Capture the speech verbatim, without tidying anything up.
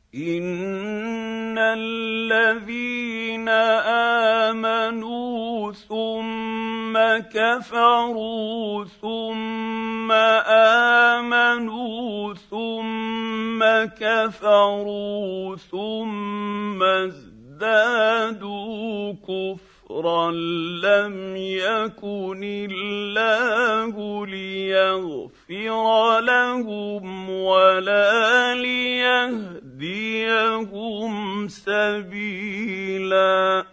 إن الذين آمنوا ثم كفروا ثم آمنوا ثم كفروا ثم ازدادوا كفرا لم يكن الله ليغفر لهم ولا ليهديهم سبيلا.